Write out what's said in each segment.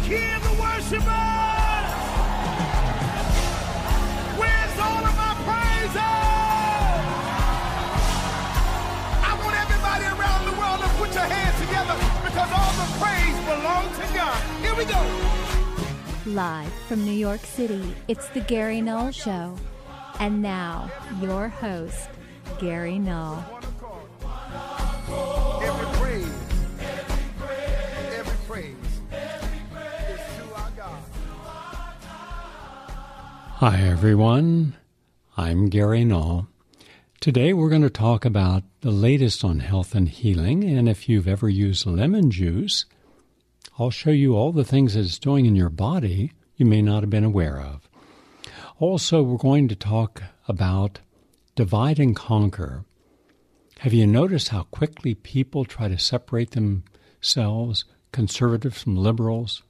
hear the worshipers? Where's all of my praises? I want everybody around the world to put your hands together because all the praise belongs to God. Here we go. Live from New York City, it's the Gary Null Show. And now, your host, Gary Null. Hi everyone, I'm Gary Null. Today we're going to talk about the latest on health and healing, and if you've ever used lemon juice, I'll show you all the things that it's doing in your body you may not have been aware of. Also, we're going to talk about divide and conquer. Have you noticed how quickly people try to separate themselves, conservatives from liberals,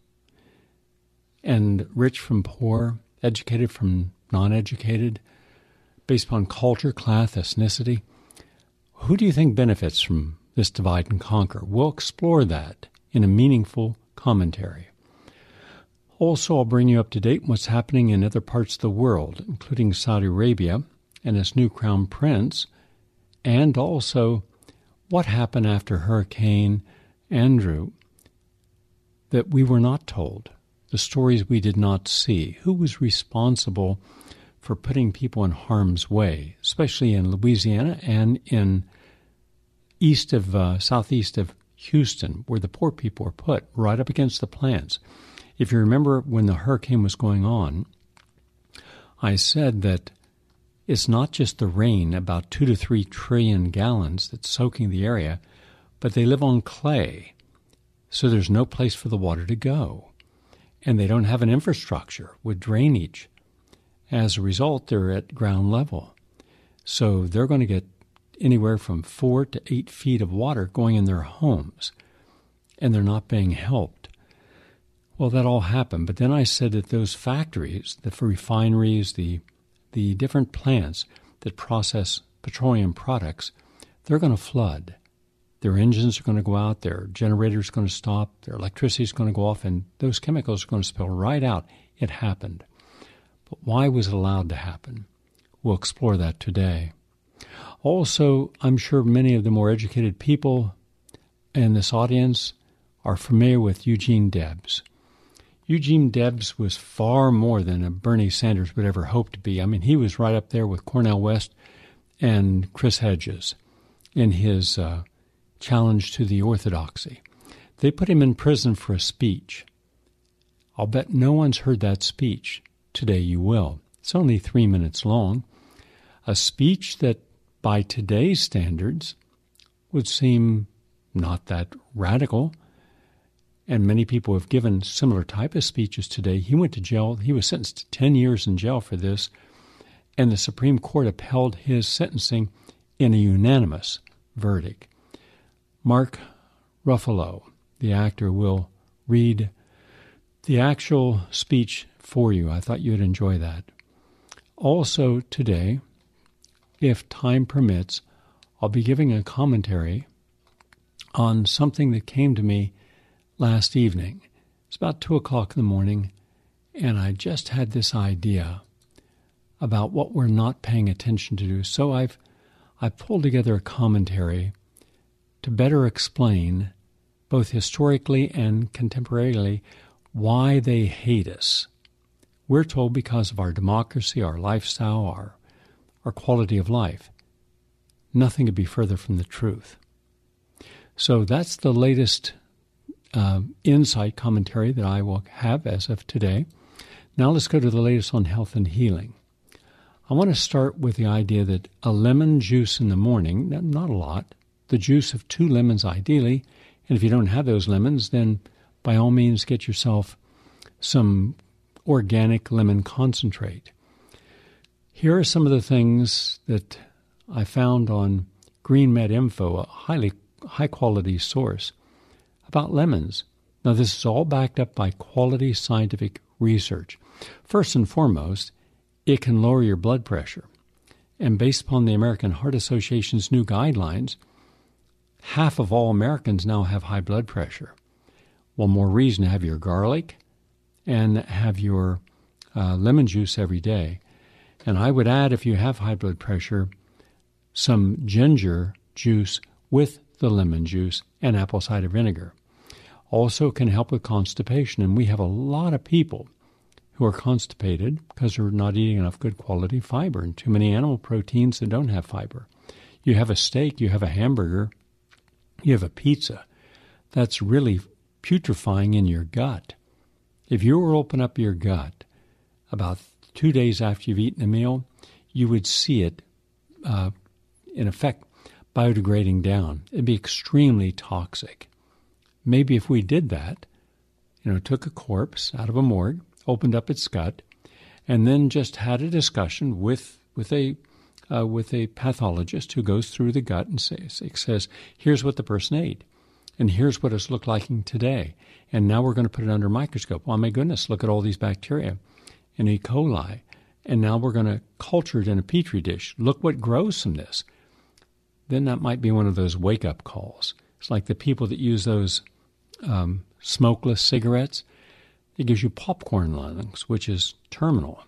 and rich from poor, educated from non-educated, based upon culture, class, ethnicity? Who do you think benefits from this divide and conquer? We'll explore that in a meaningful commentary. Also, I'll bring you up to date on what's happening in other parts of the world, including Saudi Arabia and its new crown prince, and also what happened after Hurricane Andrew that we were not told. The stories we did not see. Who was responsible for putting people in harm's way, especially in Louisiana and in southeast of Houston, where the poor people were put right up against the plants. If you remember when the hurricane was going on, I said that it's not just the rain, about 2 to 3 trillion gallons that's soaking the area, but they live on clay, so there's no place for the water to go. And they don't have an infrastructure with drainage. As a result, they're at ground level. So they're going to get anywhere from 4 to 8 feet of water going in their homes, and they're not being helped. Well, that all happened. But then I said that those factories, the refineries, the different plants that process petroleum products, they're going to flood. Their engines are going to go out, their generators are going to stop, their electricity is going to go off, and those chemicals are going to spill right out. It happened. But why was it allowed to happen? We'll explore that today. Also, I'm sure many of the more educated people in this audience are familiar with Eugene Debs. Eugene Debs was far more than a Bernie Sanders would ever hope to be. I mean, he was right up there with Cornel West and Chris Hedges in his challenge to the orthodoxy. They put him in prison for a speech. I'll bet no one's heard that speech. Today you will. It's only 3 minutes long. A speech that, by today's standards, would seem not that radical. And many people have given similar type of speeches today. He went to jail. He was sentenced to 10 years in jail for this. And the Supreme Court upheld his sentencing in a unanimous verdict. Mark Ruffalo, the actor, will read the actual speech for you. I thought you'd enjoy that. Also today, if time permits, I'll be giving a commentary on something that came to me last evening. It's about 2 o'clock in the morning, and I just had this idea about what we're not paying attention to do. So I pulled together a commentary to better explain, both historically and contemporarily, why they hate us. We're told because of our democracy, our lifestyle, our quality of life. Nothing could be further from the truth. So that's the latest insight commentary that I will have as of today. Now let's go to the latest on health and healing. I want to start with the idea that a lemon juice in the morning, not a lot, the juice of 2 lemons ideally, and if you don't have those lemons, then by all means get yourself some organic lemon concentrate. Here are some of the things that I found on GreenMed Info, a high-quality source, about lemons. Now, this is all backed up by quality scientific research. First and foremost, it can lower your blood pressure. And based upon the American Heart Association's new guidelines, half of all Americans now have high blood pressure. Well, more reason to have your garlic, and have your lemon juice every day. And I would add, if you have high blood pressure, some ginger juice with the lemon juice and apple cider vinegar. Also can help with constipation, and we have a lot of people who are constipated because they're not eating enough good quality fiber and too many animal proteins that don't have fiber. You have a steak, you have a hamburger, you have a pizza. That's really putrefying in your gut. If you were to open up your gut about 2 days after you've eaten a meal, you would see it, in effect, biodegrading down. It'd be extremely toxic. Maybe if we did that, took a corpse out of a morgue, opened up its gut, and then just had a discussion with a pathologist who goes through the gut and says, here's what the person ate, and here's what it's looked like today, and now we're going to put it under a microscope. Oh, my goodness, look at all these bacteria and E. coli, and now we're going to culture it in a petri dish. Look what grows from this. Then that might be one of those wake-up calls. It's like the people that use those smokeless cigarettes. It gives you popcorn lungs, which is terminal.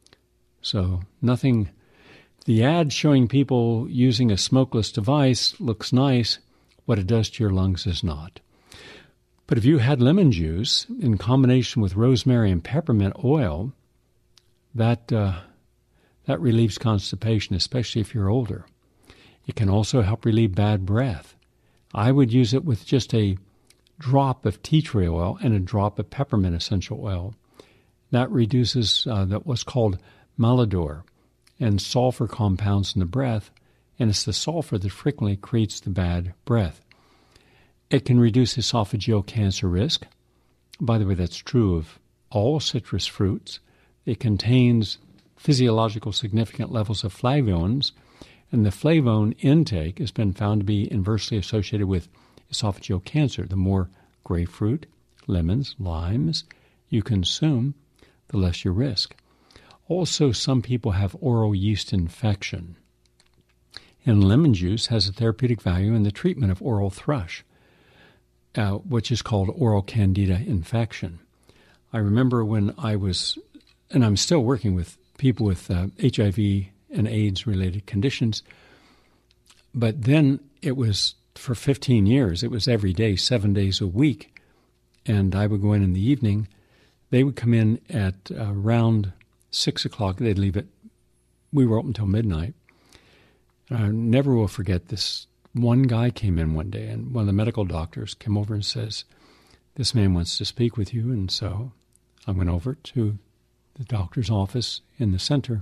So nothing. The ad showing people using a smokeless device looks nice. What it does to your lungs is not. But if you had lemon juice in combination with rosemary and peppermint oil, that relieves constipation, especially if you're older. It can also help relieve bad breath. I would use it with just a drop of tea tree oil and a drop of peppermint essential oil. That reduces what's called malodor and sulfur compounds in the breath, and it's the sulfur that frequently creates the bad breath. It can reduce esophageal cancer risk. By the way, that's true of all citrus fruits. It contains physiological significant levels of flavonoids, and the flavone intake has been found to be inversely associated with esophageal cancer. The more grapefruit, lemons, limes you consume, the less your risk. Also, some people have oral yeast infection, and lemon juice has a therapeutic value in the treatment of oral thrush, which is called oral candida infection. I remember when I was, and I'm still working with people with HIV and AIDS-related conditions, but then it was, for 15 years, it was every day, 7 days a week, and I would go in the evening. They would come in at around 6 o'clock. They'd leave it. We were open until midnight. And I never will forget this. One guy came in one day, and one of the medical doctors came over and says, "This man wants to speak with you." And so I went over to the doctor's office in the center,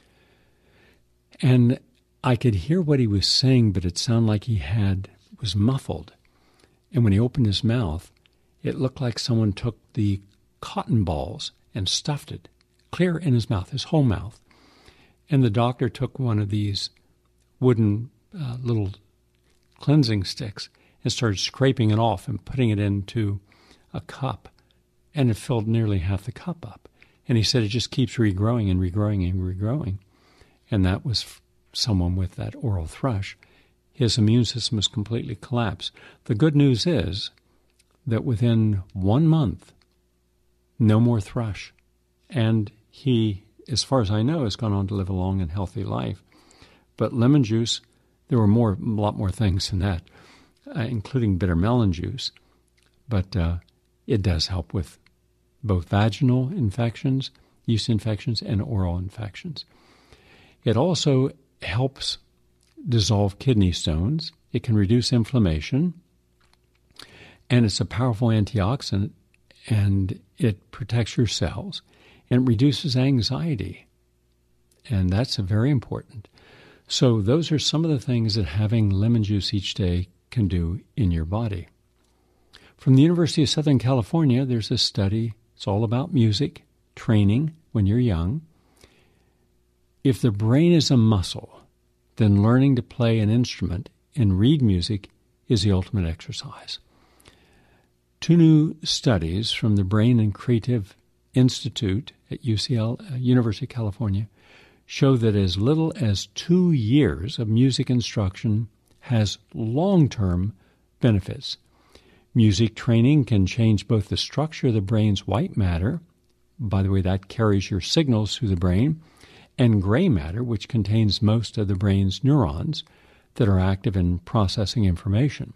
and I could hear what he was saying, but it sounded like was muffled. And when he opened his mouth, it looked like someone took the cotton balls and stuffed it clear in his mouth, his whole mouth. And the doctor took one of these wooden little cleansing sticks and started scraping it off and putting it into a cup. And it filled nearly half the cup up. And he said it just keeps regrowing and regrowing and regrowing. And that was someone with that oral thrush. His immune system was completely collapsed. The good news is that within 1 month, no more thrush. And he, as far as I know, has gone on to live a long and healthy life. But lemon juice, there were a lot more things than that, including bitter melon juice. But it does help with both vaginal infections, yeast infections, and oral infections. It also helps dissolve kidney stones. It can reduce inflammation, and it's a powerful antioxidant, and it protects your cells, and it reduces anxiety, and that's very important. So those are some of the things that having lemon juice each day can do in your body. From the University of Southern California, there's a study. It's all about music, training when you're young. If the brain is a muscle, then learning to play an instrument and read music is the ultimate exercise. 2 new studies from the Brain and Creative Institute at UCL, University of California, show that as little as 2 years of music instruction has long-term benefits. Music training can change both the structure of the brain's white matter, by the way, that carries your signals through the brain, and gray matter, which contains most of the brain's neurons that are active in processing information.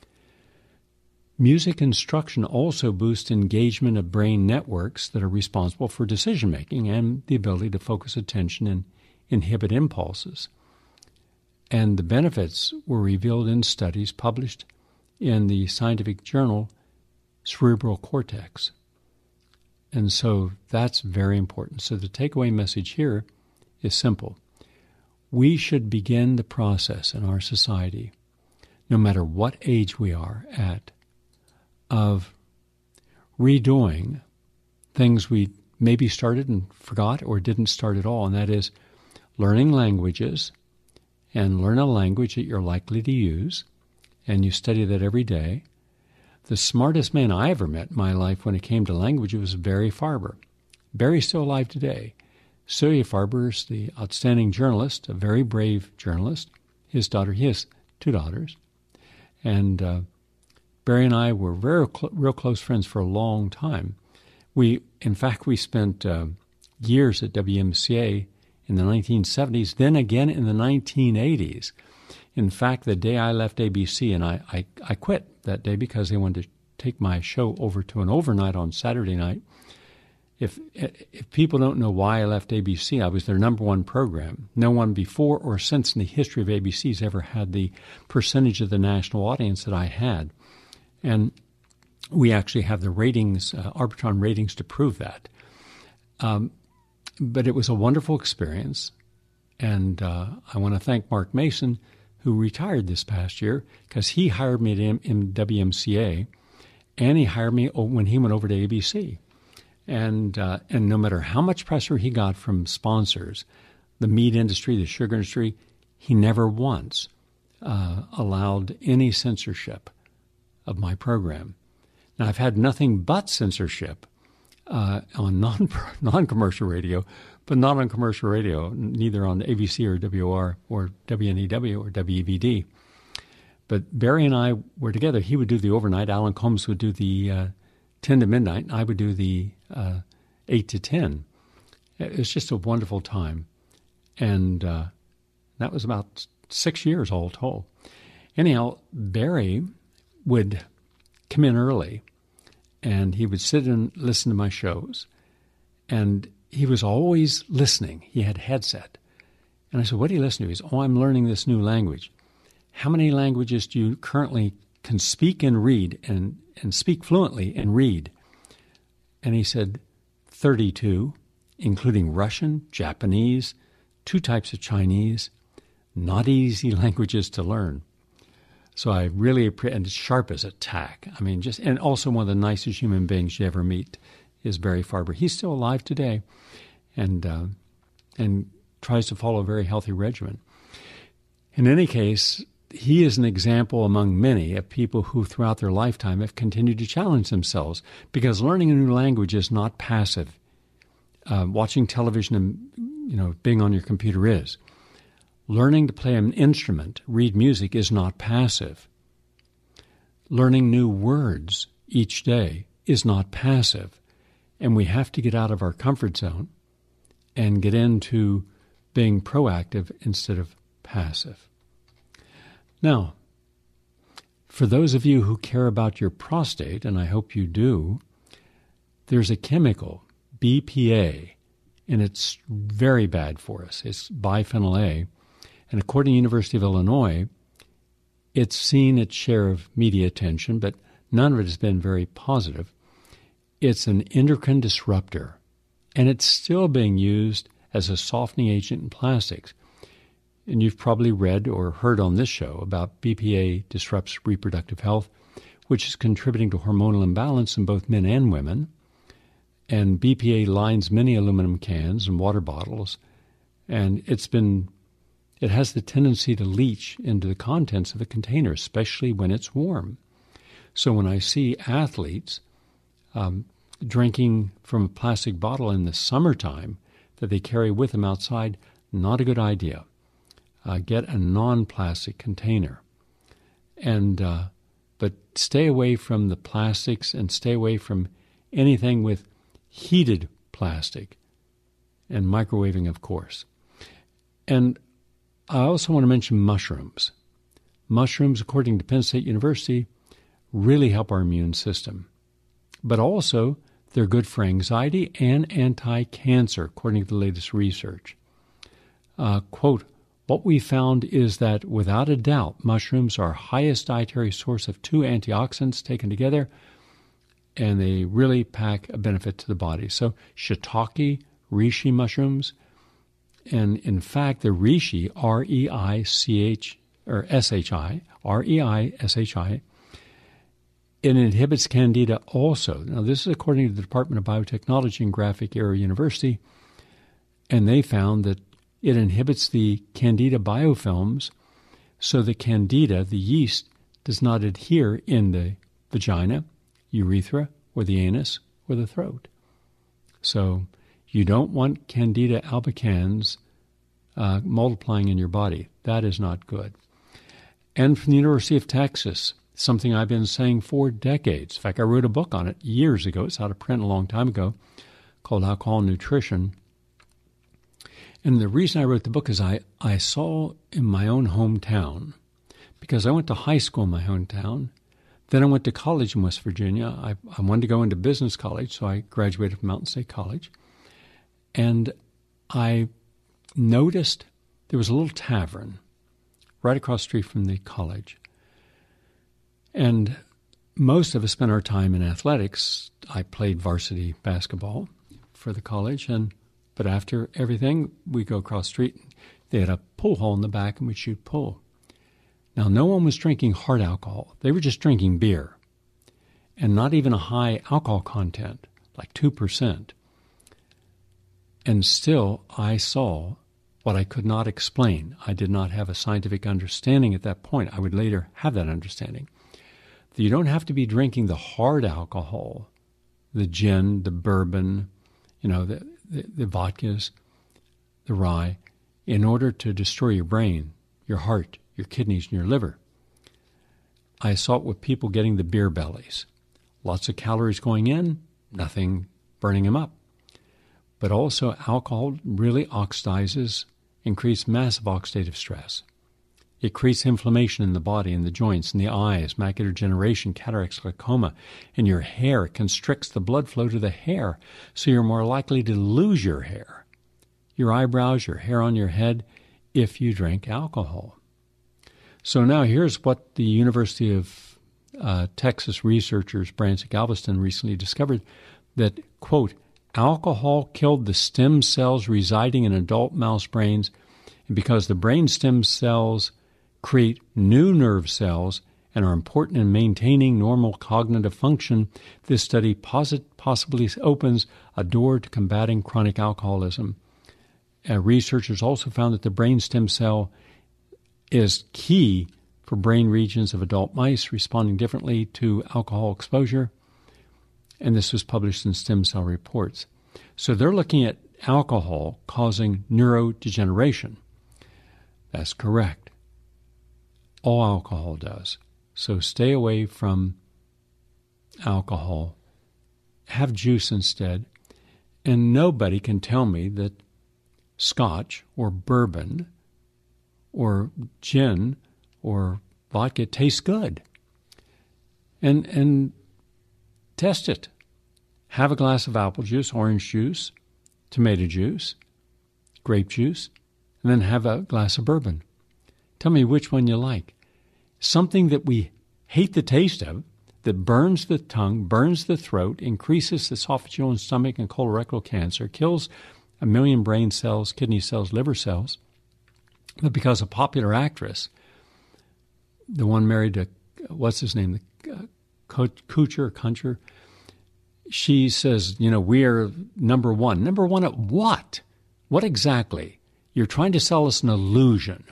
Music instruction also boosts engagement of brain networks that are responsible for decision-making and the ability to focus attention and inhibit impulses. And the benefits were revealed in studies published in the scientific journal Cerebral Cortex. And so that's very important. So the takeaway message here is simple. We should begin the process in our society, no matter what age we are at, of redoing things we maybe started and forgot or didn't start at all, and that is learning languages, and learn a language that you're likely to use, and you study that every day. The smartest man I ever met in my life when it came to language was Barry Farber. Barry's still alive today. Celia Farber is the outstanding journalist, a very brave journalist. He has 2 daughters. And Barry and I were real close friends for a long time. In fact, we spent years at WMCA in the 1970s, then again in the 1980s. In fact, the day I left ABC, and I quit that day because they wanted to take my show over to an overnight on Saturday night. If people don't know why I left ABC, I was their number one program. No one before or since in the history of ABC has ever had the percentage of the national audience that I had. And we actually have the ratings, Arbitron ratings, to prove that. But it was a wonderful experience. And I want to thank Mark Mason, who retired this past year, because he hired me at WMCA, and he hired me when he went over to ABC. And no matter how much pressure he got from sponsors, the meat industry, the sugar industry, he never once allowed any censorship of my program. Now, I've had nothing but censorship on non-commercial radio, but not on commercial radio, neither on ABC or WOR or WNEW or WEVD. But Barry and I were together. He would do the overnight. Alan Combs would do the 10 to midnight, and I would do the 8 to 10. It was just a wonderful time. And that was about 6 years all told. Anyhow, Barry would come in early, and he would sit and listen to my shows. And he was always listening. He had a headset. And I said, what are you listening to? He said, I'm learning this new language. How many languages do you currently can speak and read and speak fluently and read? And he said, 32, including Russian, Japanese, 2 types of Chinese, not easy languages to learn. So I really appreciate, and it's sharp as a tack. I mean, and also one of the nicest human beings you ever meet is Barry Farber. He's still alive today, and tries to follow a very healthy regimen. In any case, he is an example among many of people who throughout their lifetime have continued to challenge themselves, because learning a new language is not passive. Watching television and being on your computer is. Learning to play an instrument, read music, is not passive. Learning new words each day is not passive. And we have to get out of our comfort zone and get into being proactive instead of passive. Now, for those of you who care about your prostate, and I hope you do, there's a chemical, BPA, and it's very bad for us. It's biphenyl A. And according to the University of Illinois, it's seen its share of media attention, but none of it has been very positive. It's an endocrine disruptor, and it's still being used as a softening agent in plastics. And you've probably read or heard on this show about BPA disrupts reproductive health, which is contributing to hormonal imbalance in both men and women. And BPA lines many aluminum cans and water bottles, and it has the tendency to leach into the contents of the container, especially when it's warm. So when I see athletes drinking from a plastic bottle in the summertime that they carry with them outside, not a good idea. Get a non-plastic container. But stay away from the plastics and stay away from anything with heated plastic, and microwaving, of course. And I also want to mention mushrooms. Mushrooms, according to Penn State University, really help our immune system. But also, they're good for anxiety and anti-cancer, according to the latest research. Quote, what we found is that, without a doubt, mushrooms are our highest dietary source of 2 antioxidants taken together, and they really pack a benefit to the body. So shiitake, reishi mushrooms, and in fact, the reishi, R-E-I-C-H, or S-H-I, R-E-I-S-H-I, it inhibits candida also. Now, this is according to the Department of Biotechnology and Graphic Area University, and they found that it inhibits the candida biofilms, so the candida, the yeast, does not adhere in the vagina, urethra, or the anus, or the throat. So you don't want candida albicans multiplying in your body. That is not good. And from the University of Texas, something I've been saying for decades. In fact, I wrote a book on it years ago. It's out of print a long time ago, called Alcohol and Nutrition. And the reason I wrote the book is I saw in my own hometown, because I went to high school in my hometown, then I went to college in West Virginia. I wanted to go into business college, so I graduated from Mountain State College. And I noticed there was a little tavern right across the street from the college. And most of us spent our time in athletics. I played varsity basketball for the college, but after everything, we go across the street. They had a pool hall in the back, and we'd shoot pool. Now, no one was drinking hard alcohol. They were just drinking beer, and not even a high alcohol content, like 2%. And still, I saw what I could not explain. I did not have a scientific understanding at that point. I would later have that understanding. That you don't have to be drinking the hard alcohol, the gin, the bourbon, the vodkas, the rye, in order to destroy your brain, your heart, your kidneys, and your liver. I saw it with people getting the beer bellies. Lots of calories going in, nothing burning them up. But also alcohol really oxidizes, increases massive oxidative stress. It creates inflammation in the body, in the joints, in the eyes, macular degeneration, cataracts, glaucoma, and your hair. It constricts the blood flow to the hair, so you're more likely to lose your hair, your eyebrows, your hair on your head, if you drink alcohol. So now here's what the University of Texas researchers, Branch Galveston, recently discovered, that, quote, alcohol killed the stem cells residing in adult mouse brains, and because the brain stem cells create new nerve cells and are important in maintaining normal cognitive function, this study possibly opens a door to combating chronic alcoholism. Researchers also found that the brain stem cell is key for brain regions of adult mice responding differently to alcohol exposure, and this was published in Stem Cell Reports. So they're looking at alcohol causing neurodegeneration. That's correct. All alcohol does. So stay away from alcohol. Have juice instead. And nobody can tell me that scotch or bourbon or gin or vodka tastes good. And test it. Have a glass of apple juice, orange juice, tomato juice, grape juice, and then have a glass of bourbon. Tell me which one you like. Something that we hate the taste of, that burns the tongue, burns the throat, increases esophageal and stomach and colorectal cancer, kills 1 million brain cells, kidney cells, liver cells. But because a popular actress, the one married to, what's his name, Kutcher, she says, we are number one. Number one at what? What exactly? You're trying to sell us an illusion.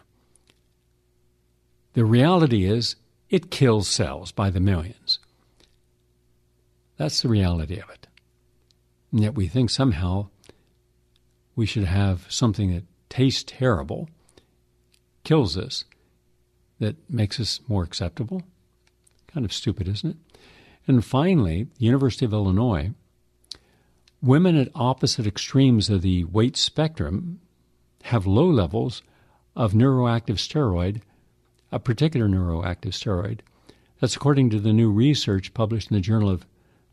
The reality is it kills cells by the millions. That's the reality of it. And yet we think somehow we should have something that tastes terrible, kills us, that makes us more acceptable. Kind of stupid, isn't it? And finally, the University of Illinois Women at opposite extremes of the weight spectrum have low levels of neuroactive steroid, a particular neuroactive steroid. That's according to the new research published in the Journal of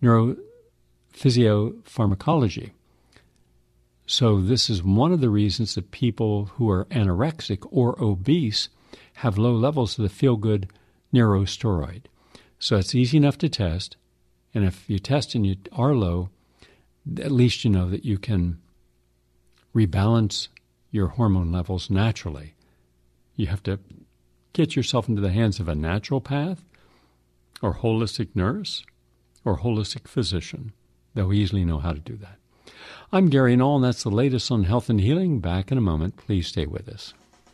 Neurophysiopharmacology. So this is one of the reasons that people who are anorexic or obese have low levels of the feel-good neurosteroid. So it's easy enough to test, and if you test and you are low, at least you know that you can rebalance your hormone levels naturally. You have to get yourself into the hands of a naturopath or holistic nurse or holistic physician. They'll easily know how to do that. I'm Gary Null, and that's the latest on health and healing. Back in a moment. Please stay with us.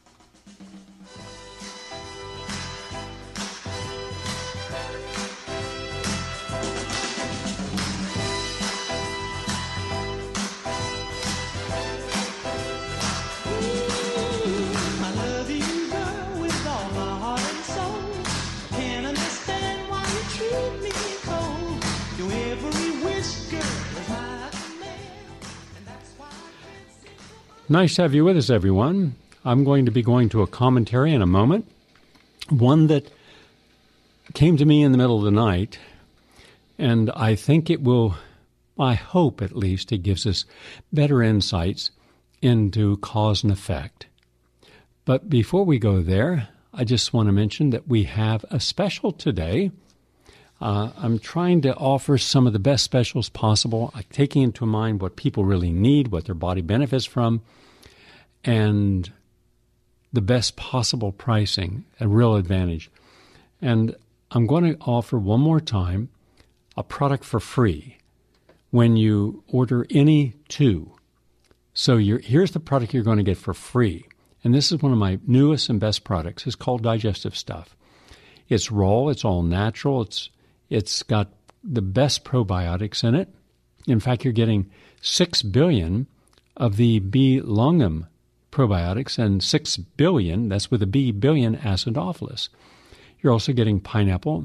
Nice to have you with us, everyone. I'm going to be going to a commentary in a moment, one that came to me in the middle of the night, and I think it will, I hope at least, it gives us better insights into cause and effect. But before we go there, I just want to mention that we have a special today. I'm trying to offer some of the best specials possible, taking into mind what people really need, what their body benefits from, and the best possible pricing, a real advantage. And I'm going to offer one more time a product for free when you order any two. So here's the product you're going to get for free. And this is one of my newest and best products. It's called Digestive Stuff. It's raw. It's all natural. It's got the best probiotics in it. In fact, you're getting 6 billion of the B. longum probiotics and 6 billion, that's with a B, billion acidophilus. You're also getting pineapple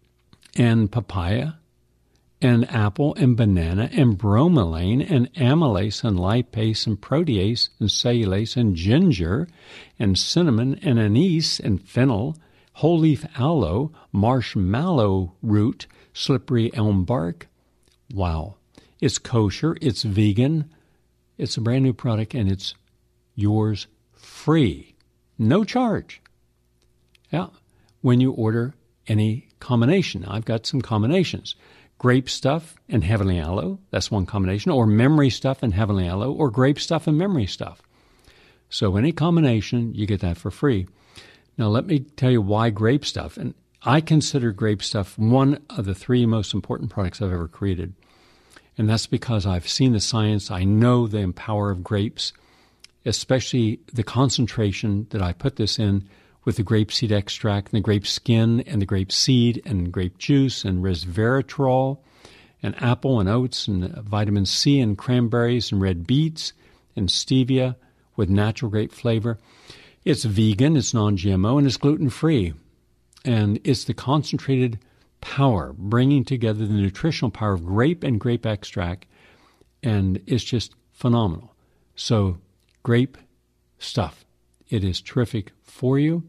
and papaya and apple and banana and bromelain and amylase and lipase and protease and cellulase and ginger and cinnamon and anise and fennel, whole leaf aloe, marshmallow root, slippery elm bark. Wow. It's kosher, it's vegan, it's a brand new product, and it's yours free. No charge. Yeah. When you order any combination. I've got some combinations. Grape stuff and heavenly aloe, that's one combination, or memory stuff and heavenly aloe, or grape stuff and memory stuff. So any combination, you get that for free. Now let me tell you why grape stuff. And I consider grape stuff one of the 3 most important products I've ever created. And that's because I've seen the science. I know the power of grapes, especially the concentration that I put this in with the grape seed extract and the grape skin and the grape seed and grape juice and resveratrol and apple and oats and vitamin C and cranberries and red beets and stevia with natural grape flavor. It's vegan, it's non-GMO, and it's gluten-free. And it's the concentrated power, bringing together the nutritional power of grape and grape extract, and it's just phenomenal. So grape stuff. It is terrific for you.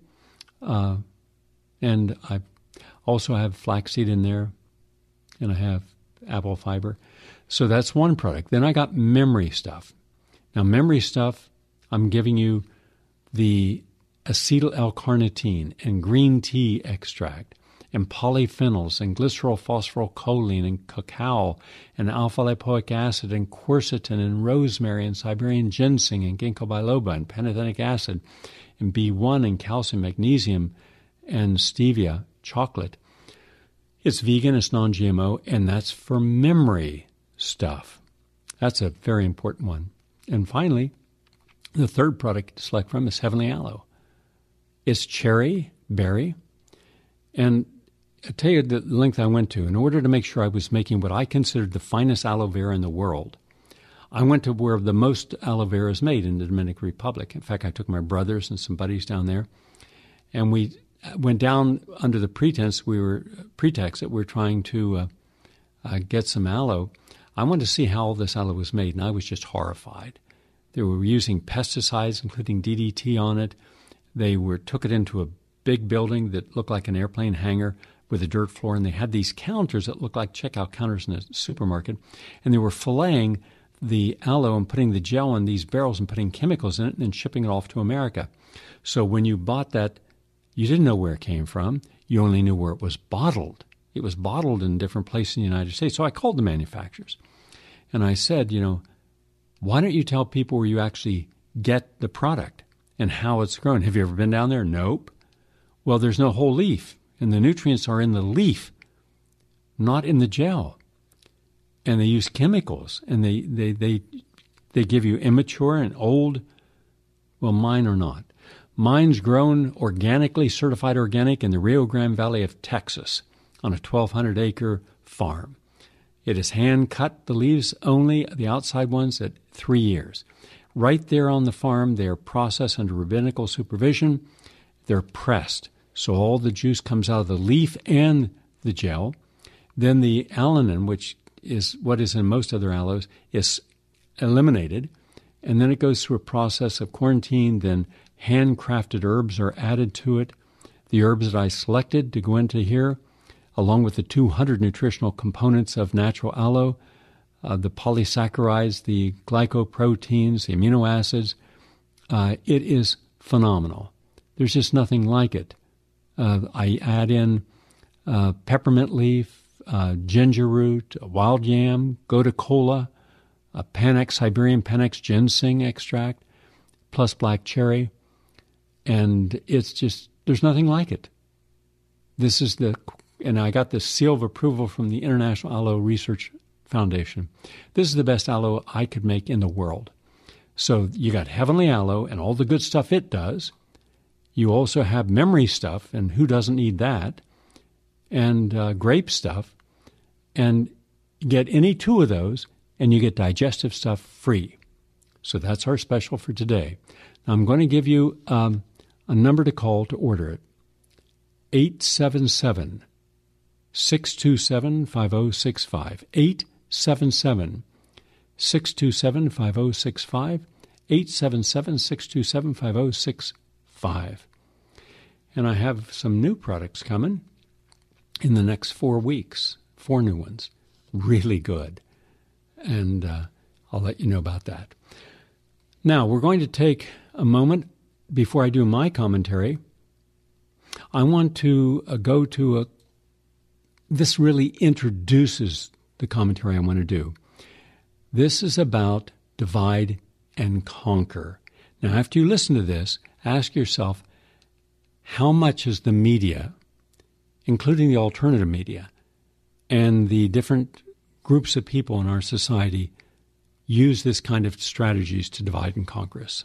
And I also have flaxseed in there, and I have apple fiber. So that's one product. Then I got memory stuff. Now, memory stuff, I'm giving you the acetyl L-carnitine and green tea extract and polyphenols and glycerol phosphorylcholine and cacao and alpha-lipoic acid and quercetin and rosemary and Siberian ginseng and ginkgo biloba and pantothenic acid and B1 and calcium, magnesium and stevia, chocolate. It's vegan, it's non-GMO, and that's for memory stuff. That's a very important one. And finally, the third product to select from is Heavenly Aloe. It's cherry, berry, and I'll tell you the length I went to. In order to make sure I was making what I considered the finest aloe vera in the world, I went to where the most aloe vera is made, in the Dominican Republic. In fact, I took my brothers and some buddies down there, and we went down under the pretext that we were trying to get some aloe. I wanted to see how all this aloe was made, and I was just horrified. They were using pesticides, including DDT, on it. They took it into a big building that looked like an airplane hangar with a dirt floor, and they had these counters that looked like checkout counters in a supermarket, and they were filleting the aloe and putting the gel in these barrels and putting chemicals in it and then shipping it off to America. So when you bought that, you didn't know where it came from. You only knew where it was bottled. It was bottled in different places in the United States. So I called the manufacturers, and I said, why don't you tell people where you actually get the product and how it's grown? Have you ever been down there? Nope. Well, there's no whole leaf, and the nutrients are in the leaf, not in the gel. And they use chemicals, and they give you immature and old. Well, mine are not. Mine's grown organically, certified organic, in the Rio Grande Valley of Texas on a 1,200-acre farm. It is hand-cut, the leaves only, the outside ones, at 3 years. Right there on the farm, they are processed under rabbinical supervision. They're pressed, so all the juice comes out of the leaf and the gel. Then the alanine, which is what is in most other aloes, is eliminated, and then it goes through a process of quarantine. Then handcrafted herbs are added to it. The herbs that I selected to go into here, along with the 200 nutritional components of natural aloe, the polysaccharides, the glycoproteins, the amino acids, it is phenomenal. There's just nothing like it. I add in peppermint leaf, ginger root, wild yam, gotu kola, Siberian Panax ginseng extract, plus black cherry, and it's just, there's nothing like it. This is and I got the seal of approval from the International Aloe Research Foundation. This is the best aloe I could make in the world. So you got heavenly aloe and all the good stuff it does. You also have memory stuff, and who doesn't need that? And grape stuff. And get any two of those, and you get digestive stuff free. So that's our special for today. Now I'm going to give you a number to call to order it. 877-627-5065. 877-627-5065. 877-627-5065. And I have some new products coming in the next 4 weeks. 4 new ones. Really good. And I'll let you know about that. Now, we're going to take a moment before I do my commentary. I want to go to this really introduces the commentary I want to do. This is about divide and conquer. Now, after you listen to this, ask yourself, how much is the media, including the alternative media, and the different groups of people in our society use this kind of strategies to divide and conquer us?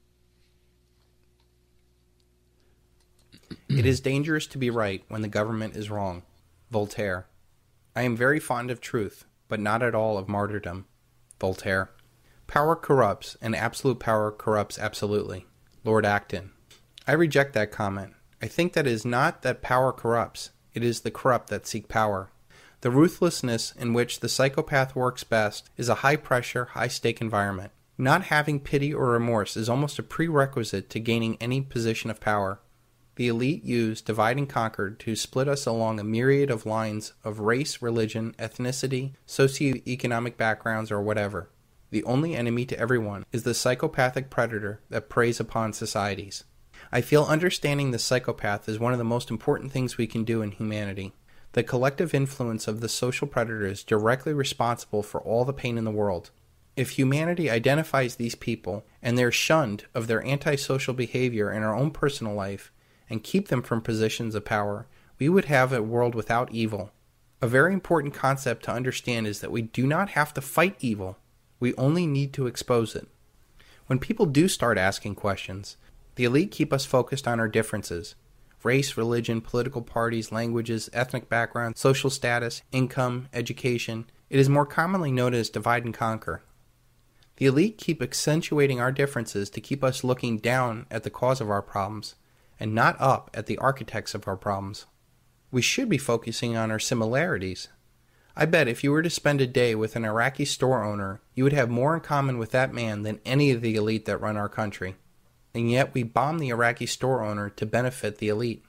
It is dangerous to be right when the government is wrong. Voltaire. I am very fond of truth, but not at all of martyrdom. Voltaire. Power corrupts, and absolute power corrupts absolutely. Lord Acton. I reject that comment. I think that it is not that power corrupts, it is the corrupt that seek power. The ruthlessness in which the psychopath works best is a high-pressure, high-stake environment. Not having pity or remorse is almost a prerequisite to gaining any position of power. The elite use divide and conquer to split us along a myriad of lines of race, religion, ethnicity, socioeconomic backgrounds, or whatever. The only enemy to everyone is the psychopathic predator that preys upon societies. I feel understanding the psychopath is one of the most important things we can do in humanity. The collective influence of the social predator is directly responsible for all the pain in the world. If humanity identifies these people and they're shunned of their antisocial behavior in our own personal life and keep them from positions of power, we would have a world without evil. A very important concept to understand is that we do not have to fight evil. We only need to expose it. When people do start asking questions, the elite keep us focused on our differences. Race, religion, political parties, languages, ethnic background, social status, income, education. It is more commonly known as divide and conquer. The elite keep accentuating our differences to keep us looking down at the cause of our problems and not up at the architects of our problems. We should be focusing on our similarities. I bet if you were to spend a day with an Iraqi store owner, you would have more in common with that man than any of the elite that run our country. And yet we bomb the Iraqi store owner to benefit the elite.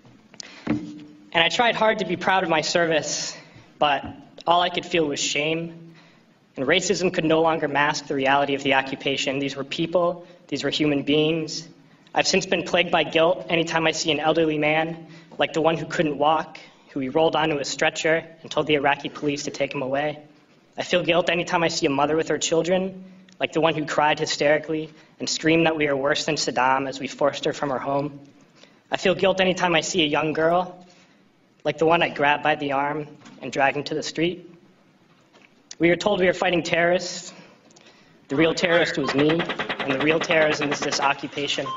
And I tried hard to be proud of my service, but all I could feel was shame. And racism could no longer mask the reality of the occupation. These were people. These were human beings. I've since been plagued by guilt anytime I see an elderly man, like the one who couldn't walk, who he rolled onto a stretcher and told the Iraqi police to take him away. I feel guilt anytime I see a mother with her children, like the one who cried hysterically and screamed that we are worse than Saddam as we forced her from her home. I feel guilt anytime I see a young girl, like the one I grabbed by the arm and dragged into the street. We are told we are fighting terrorists. The real terrorist was me, and the real terrorism is this occupation.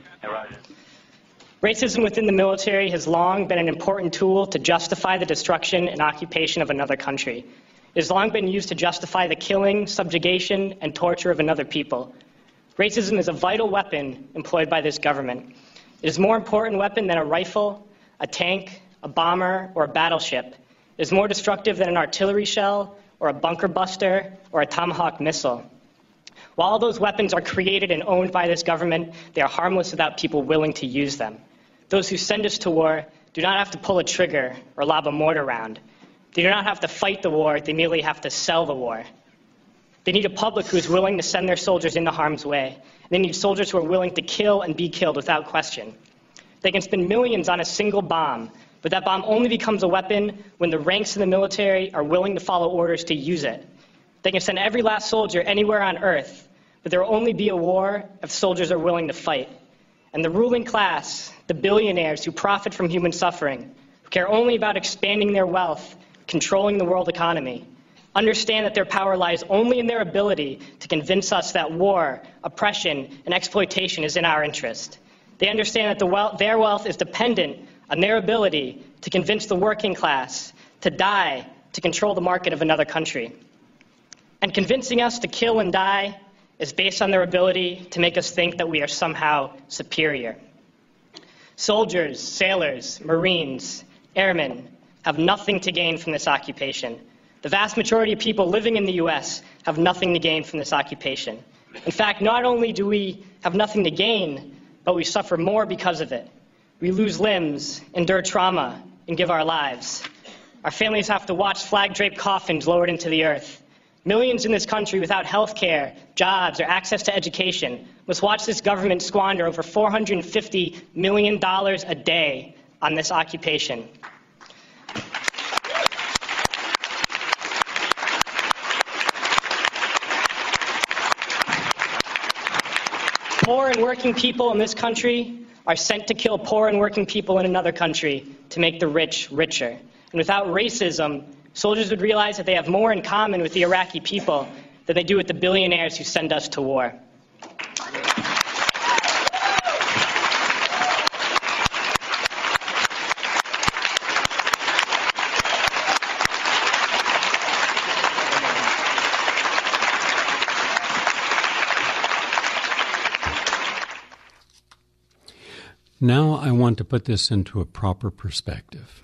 Racism within the military has long been an important tool to justify the destruction and occupation of another country. It has long been used to justify the killing, subjugation, and torture of another people. Racism is a vital weapon employed by this government. It is a more important weapon than a rifle, a tank, a bomber, or a battleship. It is more destructive than an artillery shell, or a bunker buster, or a Tomahawk missile. While all those weapons are created and owned by this government, they are harmless without people willing to use them. Those who send us to war do not have to pull a trigger or lob a mortar round. They do not have to fight the war, they merely have to sell the war. They need a public who is willing to send their soldiers into harm's way. They need soldiers who are willing to kill and be killed without question. They can spend millions on a single bomb, but that bomb only becomes a weapon when the ranks in the military are willing to follow orders to use it. They can send every last soldier anywhere on earth, but there will only be a war if soldiers are willing to fight. And the ruling class, the billionaires who profit from human suffering, who care only about expanding their wealth, controlling the world economy, understand that their power lies only in their ability to convince us that war, oppression, and exploitation is in our interest. They understand that their wealth is dependent on their ability to convince the working class to die to control the market of another country. And convincing us to kill and die is based on their ability to make us think that we are somehow superior. Soldiers, sailors, Marines, airmen have nothing to gain from this occupation. The vast majority of people living in the U.S. have nothing to gain from this occupation. In fact, not only do we have nothing to gain, but we suffer more because of it. We lose limbs, endure trauma, and give our lives. Our families have to watch flag-draped coffins lowered into the earth. Millions in this country without health care, jobs, or access to education must watch this government squander over $450 million a day on this occupation. Poor and working people in this country are sent to kill poor and working people in another country to make the rich richer. And without racism, soldiers would realize that they have more in common with the Iraqi people than they do with the billionaires who send us to war. Now I want to put this into a proper perspective.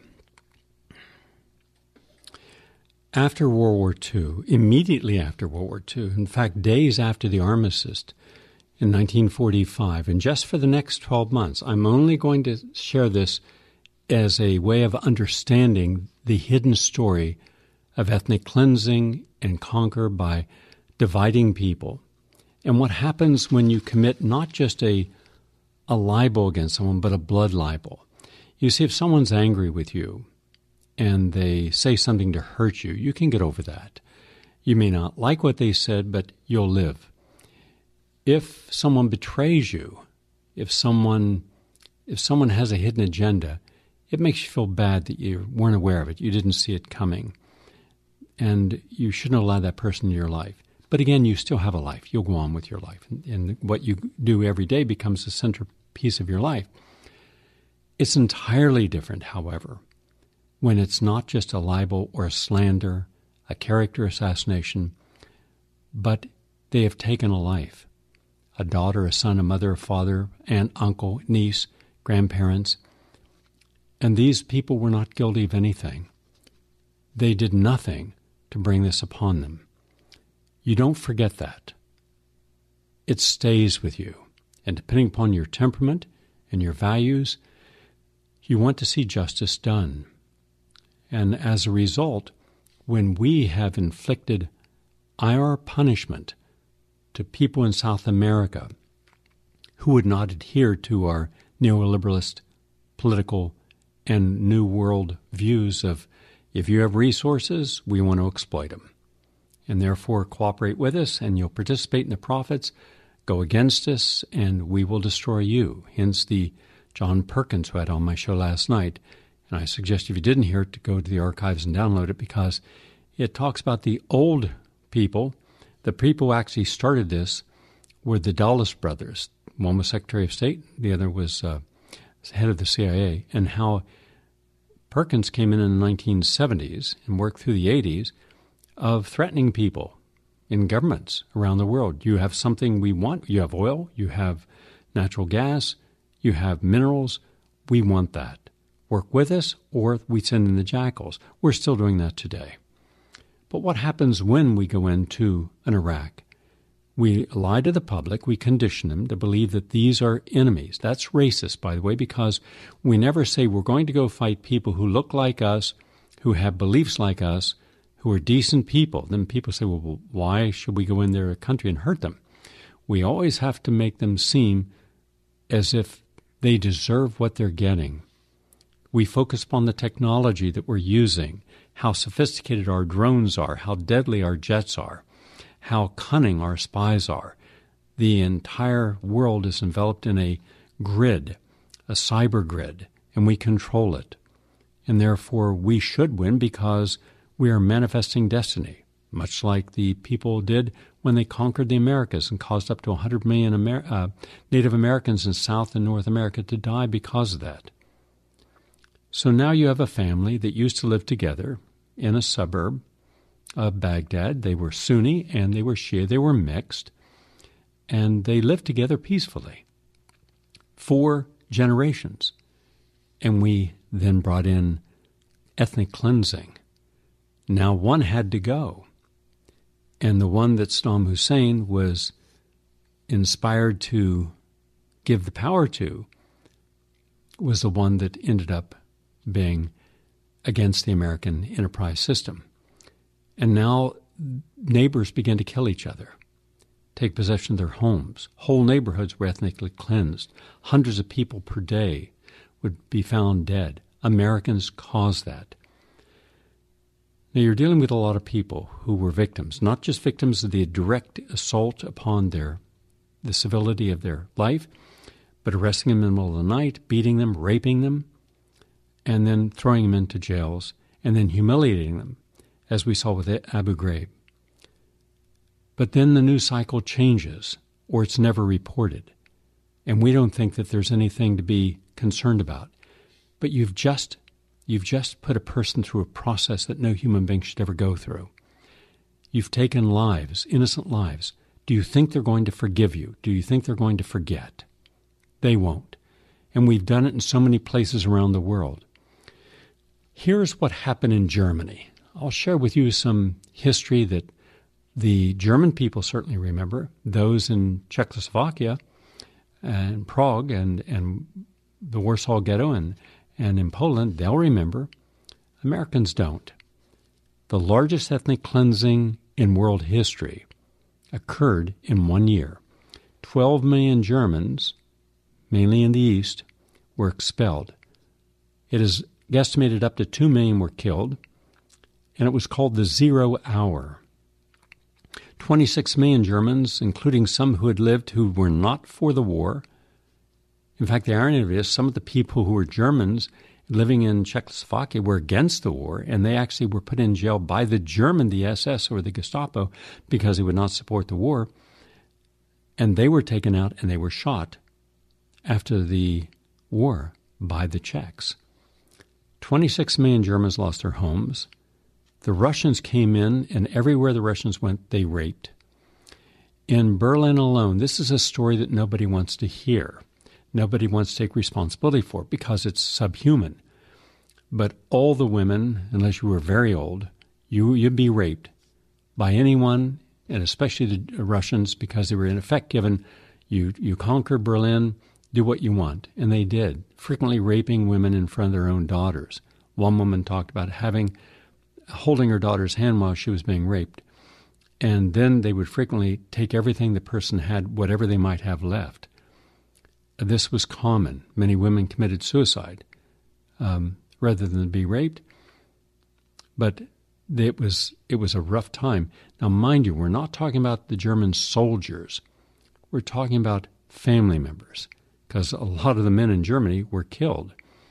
After World War II, immediately after World War II, in fact, days after the armistice in 1945, and just for the next 12 months, I'm only going to share this as a way of understanding the hidden story of ethnic cleansing and conquer by dividing people, and what happens when you commit not just a libel against someone, but a blood libel. You see, if someone's angry with you, and they say something to hurt you, you can get over that. You may not like what they said, but you'll live. If someone betrays you, if someone has a hidden agenda, it makes you feel bad that you weren't aware of it, you didn't see it coming, and you shouldn't allow that person in your life. But again, you still have a life. You'll go on with your life, and what you do every day becomes the centerpiece of your life. It's entirely different, however, when it's not just a libel or a slander, a character assassination, but they have taken a life. A daughter, a son, a mother, a father, aunt, uncle, niece, grandparents. And these people were not guilty of anything. They did nothing to bring this upon them. You don't forget that. It stays with you. And depending upon your temperament and your values, you want to see justice done. And as a result, when we have inflicted our punishment to people in South America who would not adhere to our neoliberalist political and New World views of, if you have resources, we want to exploit them. And therefore cooperate with us and you'll participate in the profits, go against us, and we will destroy you. Hence the John Perkins who I had on my show last night. And I suggest if you didn't hear it, to go to the archives and download it, because it talks about the old people. The people who actually started this were the Dulles brothers. One was Secretary of State, the other was head of the CIA, and how Perkins came in the 1970s and worked through the 80s of threatening people in governments around the world. You have something we want. You have oil. You have natural gas. You have minerals. We want that. Work with us, or we send in the jackals. We're still doing that today. But what happens when we go into an Iraq? We lie to the public. We condition them to believe that these are enemies. That's racist, by the way, because we never say we're going to go fight people who look like us, who have beliefs like us, who are decent people. Then people say, well, why should we go in their country and hurt them? We always have to make them seem as if they deserve what they're getting. We focus upon the technology that we're using, how sophisticated our drones are, how deadly our jets are, how cunning our spies are. The entire world is enveloped in a grid, a cyber grid, and we control it. And therefore we should win because we are manifesting destiny, much like the people did when they conquered the Americas and caused up to 100 million Native Americans in South and North America to die because of that. So now you have a family that used to live together in a suburb of Baghdad. They were Sunni and they were Shia. They were mixed, and they lived together peacefully. 4 generations. And we then brought in ethnic cleansing. Now one had to go. And the one that Saddam Hussein was inspired to give the power to was the one that ended up being against the American enterprise system. And now neighbors began to kill each other, take possession of their homes. Whole neighborhoods were ethnically cleansed. Hundreds of people per day would be found dead. Americans caused that. Now you're dealing with a lot of people who were victims, not just victims of the direct assault upon the civility of their life, but arresting them in the middle of the night, beating them, raping them, and then throwing them into jails, and then humiliating them, as we saw with Abu Ghraib. But then the news cycle changes, or it's never reported, and we don't think that there's anything to be concerned about. But you've just put a person through a process that no human being should ever go through. You've taken lives, innocent lives. Do you think they're going to forgive you? Do you think they're going to forget? They won't. And we've done it in so many places around the world. Here's what happened in Germany. I'll share with you some history that the German people certainly remember. Those in Czechoslovakia and Prague and the Warsaw Ghetto and in Poland, they'll remember. Americans don't. The largest ethnic cleansing in world history occurred in 1 year. 12 million Germans, mainly in the East, were expelled. It is guesstimated up to 2 million were killed, and it was called the 0 hour. 26 million Germans, including some who had lived who were not for the war. In fact, the irony of it is some of the people who were Germans living in Czechoslovakia were against the war, and they actually were put in jail by the SS or the Gestapo because they would not support the war. And they were taken out and they were shot after the war by the Czechs. 26 million Germans lost their homes. The Russians came in, and everywhere the Russians went, they raped. In Berlin alone, this is a story that nobody wants to hear. Nobody wants to take responsibility for it because it's subhuman. But all the women, unless you were very old, you'd be raped by anyone, and especially the Russians, because they were in effect given, you conquer Berlin, do what you want. And they did, frequently raping women in front of their own daughters. One woman talked about holding her daughter's hand while she was being raped. And then they would frequently take everything the person had, whatever they might have left. This was common. Many women committed suicide rather than be raped. But it was a rough time. Now, mind you, we're not talking about the German soldiers. We're talking about family members, because a lot of the men in Germany were killed.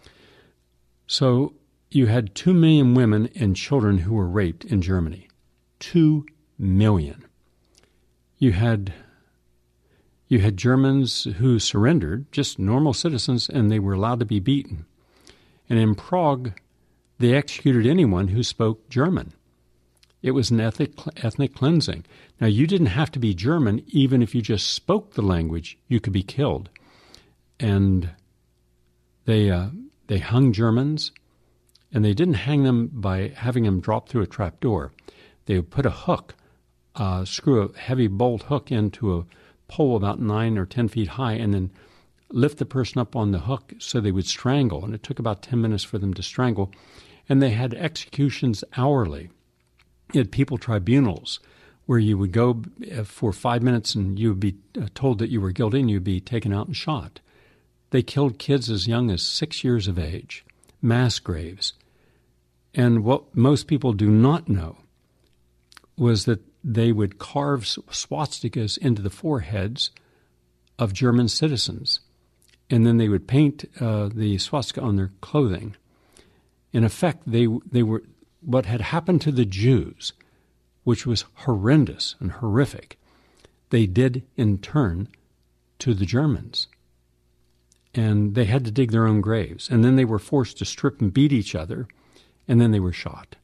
So you had 2 million women and children who were raped in Germany. 2 million. You had Germans who surrendered, just normal citizens, and they were allowed to be beaten. And in Prague, they executed anyone who spoke German. It was an ethnic cleansing. Now, you didn't have to be German. Even if you just spoke the language, you could be killed. And they hung Germans, and they didn't hang them by having them drop through a trap door. They would put a hook, screw a heavy bolt hook into a pole about 9 or 10 feet high, and then lift the person up on the hook so they would strangle. And it took about 10 minutes for them to strangle. And they had executions hourly. You had people tribunals where you would go for 5 minutes and you would be told that you were guilty and you'd be taken out and shot. They killed kids as young as 6 years of age, mass graves. And what most people do not know was that they would carve swastikas into the foreheads of German citizens, and then they would paint the swastika on their clothing. In effect, they were what had happened to the Jews, which was horrendous and horrific, they did in turn to the Germans. And they had to dig their own graves. And then they were forced to strip and beat each other, and then they were shot.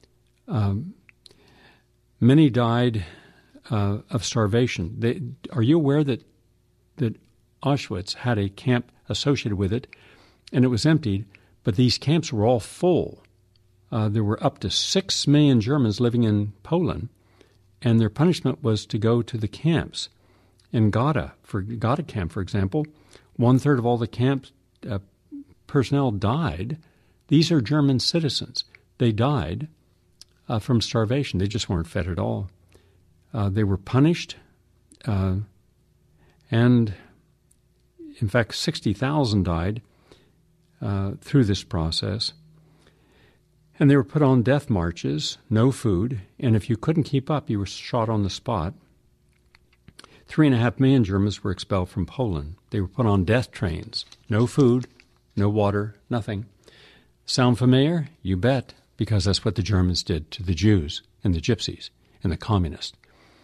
Many died of starvation. Are you aware that Auschwitz had a camp associated with it, and it was emptied, but these camps were all full. There were up to 6 million Germans living in Poland, and their punishment was to go to the camps. In Gotha camp, for example, 1/3 of all the camp personnel died. These are German citizens. They died from starvation. They just weren't fed at all. They were punished, and in fact, 60,000 died through this process. And they were put on death marches, no food, and if you couldn't keep up, you were shot on the spot. 3.5 million Germans were expelled from Poland. They were put on death trains, no food, no water, nothing. Sound familiar? You bet, because that's what the Germans did to the Jews and the Gypsies and the communists.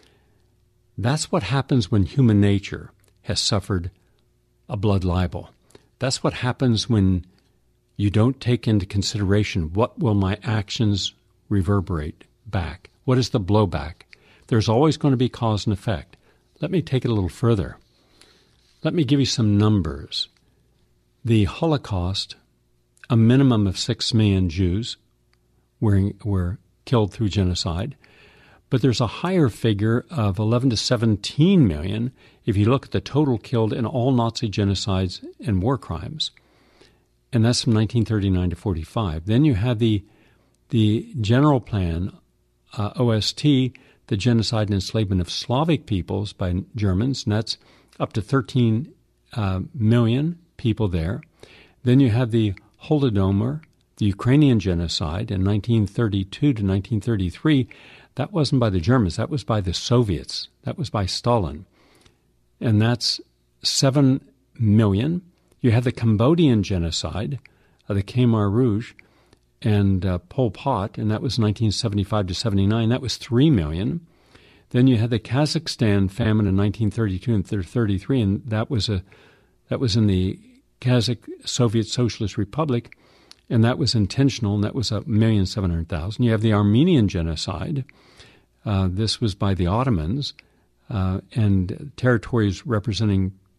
That's what happens when human nature has suffered a blood libel. That's what happens when you don't take into consideration what will my actions reverberate back. What is the blowback? There's always going to be cause and effect. Let me take it a little further. Let me give you some numbers. The Holocaust, a minimum of 6 million Jews were killed through genocide, but there's a higher figure of 11 to 17 million if you look at the total killed in all Nazi genocides and war crimes. And that's from 1939 to 45. Then you have the general plan, OST, the genocide and enslavement of Slavic peoples by Germans, and that's up to 13 million people there. Then you have the Holodomor, the Ukrainian genocide in 1932 to 1933. That wasn't by the Germans, that was by the Soviets. That was by Stalin. And that's 7 million. You have the Cambodian genocide, the Khmer Rouge, and Pol Pot, and that was 1975 to 79. That was 3 million. Then you had the Kazakhstan famine in 1932 and 33, and that was in the Kazakh Soviet Socialist Republic, and that was intentional, and that was 1,700,000. You have the Armenian genocide. This was by the Ottomans, and territories representing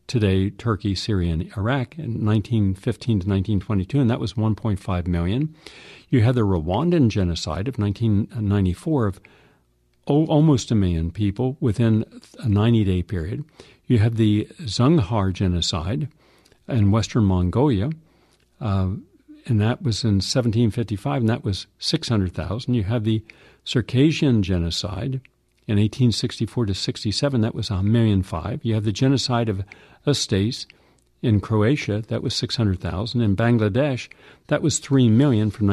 today Turkey, Syria, and Iraq in 1915 to 1922, and that was 1.5 million. You had the Rwandan genocide of 1994 of almost 1 million people within a 90-day period. You have the Dzungar genocide in Western Mongolia, and that was in 1755, and that was 600,000. You have the Circassian genocide in 1864 to 67, that was 1.5 million. You have the genocide of Ustase in Croatia, that was 600,000. In Bangladesh, that was 3 million from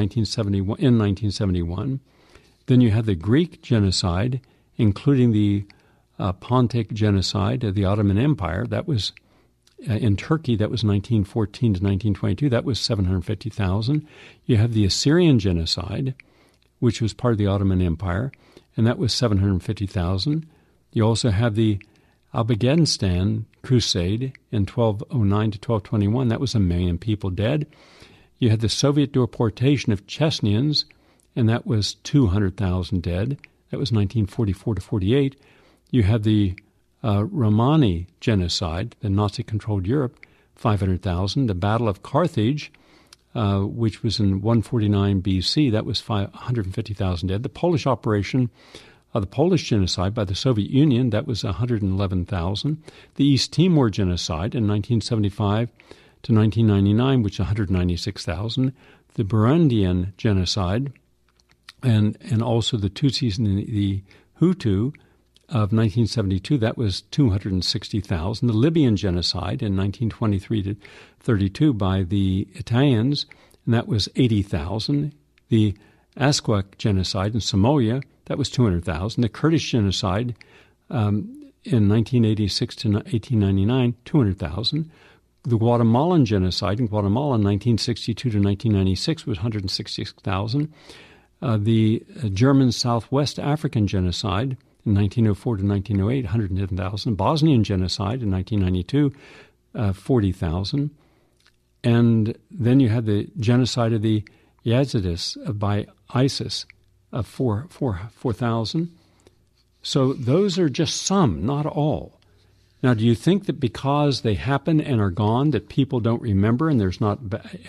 1971. Then you have the Greek genocide, including the Pontic genocide of the Ottoman Empire. That was in Turkey, that was 1914 to 1922. That was 750,000. You have the Assyrian genocide, which was part of the Ottoman Empire, and that was 750,000. You also have the Albigensian Crusade in 1209 to 1221. That was 1 million people dead. You had the Soviet deportation of Chechens, and that was 200,000 dead. That was 1944 to 48. You had the Romani genocide, the Nazi-controlled Europe, 500,000. The Battle of Carthage, which was in 149 BC, that was 150,000 dead. The Polish operation, the Polish genocide by the Soviet Union, that was 111,000. The East Timor genocide in 1975 to 1999, which was 196,000. The Burundian genocide, and also the Tutsis and the Hutu of 1972, that was 260,000. The Libyan genocide in 1923 to 32 by the Italians, and that was 80,000. The Asquak genocide in Somalia, that was 200,000. The Kurdish genocide in 1986 to 1899, 200,000. The Guatemalan genocide in Guatemala in 1962 to 1996 was 166,000. The German Southwest African genocide in 1904 to 1908, 110,000. Bosnian genocide in 1992, 40,000. And then you had the genocide of the Yazidis by ISIS of 4,000. So those are just some, not all. Now, do you think that because they happen and are gone that people don't remember and there's not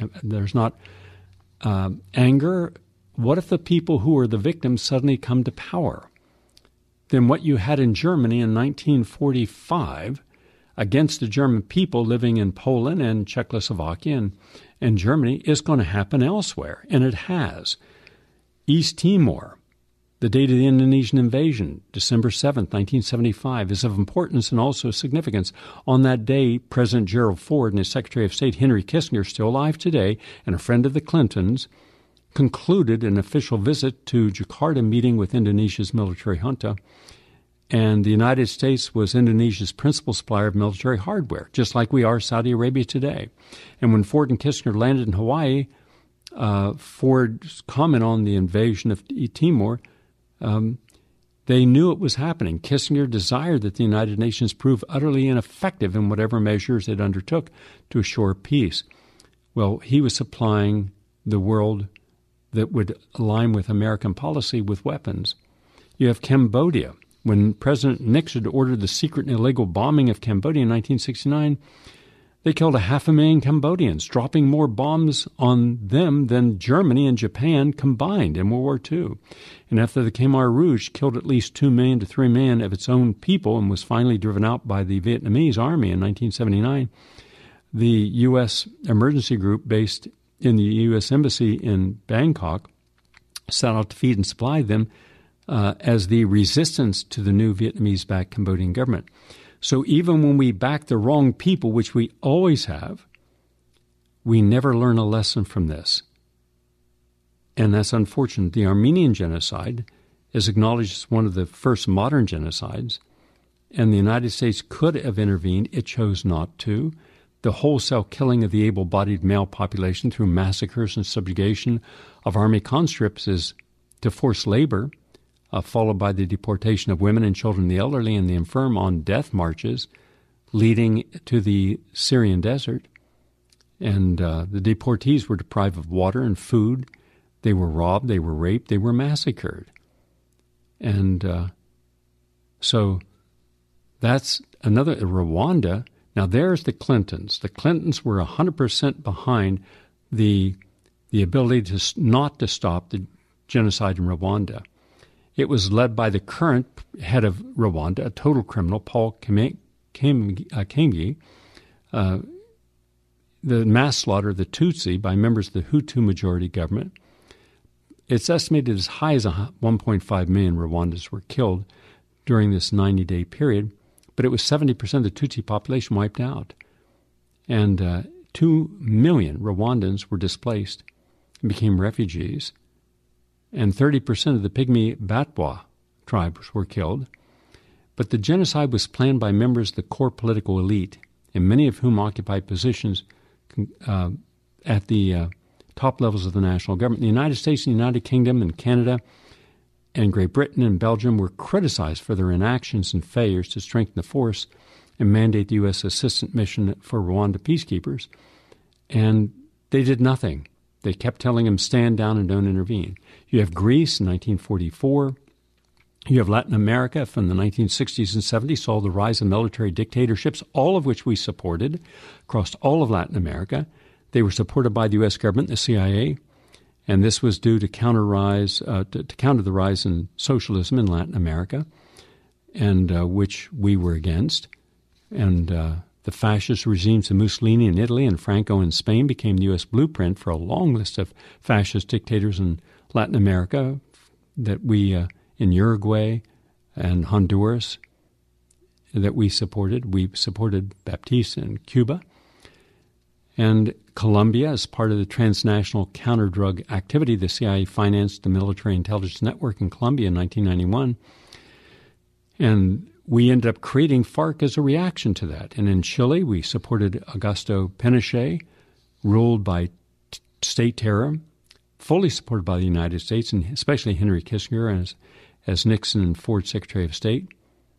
anger? What if the people who are the victims suddenly come to power? Then what you had in Germany in 1945 against the German people living in Poland and Czechoslovakia and Germany is going to happen elsewhere, and it has. East Timor, the date of the Indonesian invasion, December 7th, 1975, is of importance and also significance. On that day, President Gerald Ford and his Secretary of State, Henry Kissinger, still alive today, and a friend of the Clintons, concluded an official visit to Jakarta, meeting with Indonesia's military junta, and the United States was Indonesia's principal supplier of military hardware, just like we are Saudi Arabia today. And when Ford and Kissinger landed in Hawaii, Ford's comment on the invasion of Timor, they knew it was happening. Kissinger desired that the United Nations prove utterly ineffective in whatever measures it undertook to assure peace. Well, he was supplying the world that would align with American policy with weapons. You have Cambodia. When President Nixon ordered the secret and illegal bombing of Cambodia in 1969, they killed 500,000 Cambodians, dropping more bombs on them than Germany and Japan combined in World War II. And after the Khmer Rouge killed at least 2 million to 3 million of its own people and was finally driven out by the Vietnamese army in 1979, the U.S. emergency group based in the U.S. Embassy in Bangkok set out to feed and supply them as the resistance to the new Vietnamese-backed Cambodian government. So even when we back the wrong people, which we always have, we never learn a lesson from this. And that's unfortunate. The Armenian genocide is acknowledged as one of the first modern genocides, and the United States could have intervened. It chose not to. The wholesale killing of the able-bodied male population through massacres and subjugation of army conscripts is to forced labor, followed by the deportation of women and children, the elderly, and the infirm on death marches, leading to the Syrian desert. And the deportees were deprived of water and food. They were robbed, they were raped, they were massacred. And so that's another. Rwanda, Now, there's the Clintons. The Clintons were 100% behind the ability to not to stop the genocide in Rwanda. It was led by the current head of Rwanda, a total criminal, Paul Kagame. The mass slaughter of the Tutsi by members of the Hutu majority government. It's estimated as high as 1.5 million Rwandans were killed during this 90-day period, but it was 70% of the Tutsi population wiped out. And 2 million Rwandans were displaced and became refugees, and 30% of the Pygmy Batwa tribes were killed. But the genocide was planned by members of the core political elite, and many of whom occupied positions at the top levels of the national government. The United States, the United Kingdom, and Canada, and Great Britain and Belgium were criticized for their inactions and failures to strengthen the force and mandate the U.S. assistant mission for Rwanda peacekeepers. And they did nothing. They kept telling them, stand down and don't intervene. You have Greece in 1944. You have Latin America from the 1960s and 70s, saw the rise of military dictatorships, all of which we supported across all of Latin America. They were supported by the U.S. government, the CIA, and this was due to counter the rise in socialism in Latin America, and which we were against. And the fascist regimes of Mussolini in Italy and Franco in Spain became the U.S. blueprint for a long list of fascist dictators in Latin America that we, in Uruguay and Honduras, that we supported. We supported Baptista in Cuba. And Colombia, as part of the transnational counter-drug activity, the CIA financed the military intelligence network in Colombia in 1991. And we ended up creating FARC as a reaction to that. And in Chile, we supported Augusto Pinochet, ruled by state terror, fully supported by the United States, and especially Henry Kissinger as Nixon and Ford Secretary of State.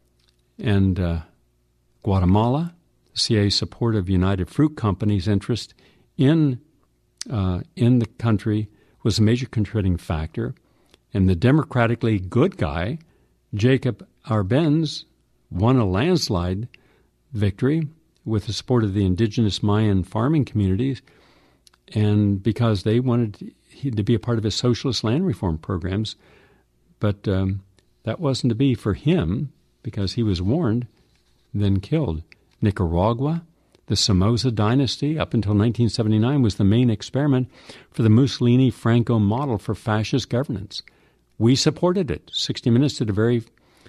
And Guatemala, the CIA's support of United Fruit Company's interest in the country was a major contributing factor. And the democratically good guy, Jacob Arbenz, won a landslide victory with the support of the indigenous Mayan farming communities, and because they wanted to be a part of his socialist land reform programs. But that wasn't to be for him, because he was warned, then killed. Nicaragua, the Somoza dynasty, up until 1979, was the main experiment for the Mussolini-Franco model for fascist governance. We supported it. 60 Minutes did a very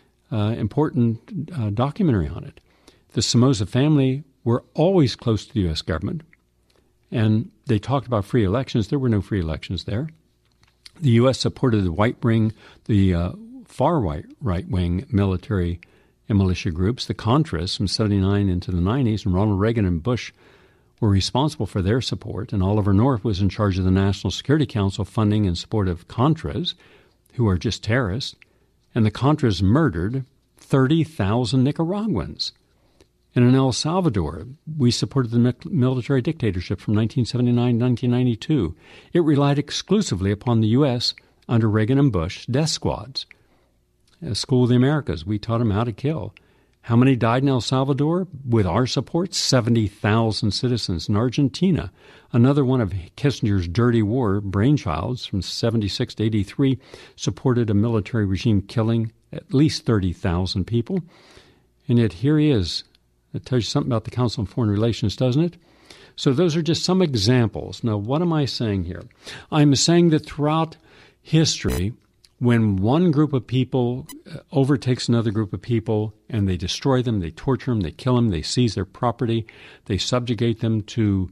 important documentary on it. The Somoza family were always close to the U.S. government, and they talked about free elections. There were no free elections there. The U.S. supported the far right-wing military and militia groups, the Contras, from 79 into the 90s, and Ronald Reagan and Bush were responsible for their support, and Oliver North was in charge of the National Security Council funding and support of Contras, who are just terrorists. And the Contras murdered 30,000 Nicaraguans. And in El Salvador, we supported the military dictatorship from 1979 to 1992. It relied exclusively upon the U.S. under Reagan and Bush death squads. School of the Americas, we taught them how to kill. How many died in El Salvador? With our support, 70,000 citizens. In Argentina, another one of Kissinger's dirty war brainchilds from 76 to 83, supported a military regime killing at least 30,000 people. And yet here he is. That tells you something about the Council on Foreign Relations, doesn't it? So those are just some examples. Now, what am I saying here? I'm saying that throughout history, when one group of people overtakes another group of people and they destroy them, they torture them, they kill them, they seize their property, they subjugate them to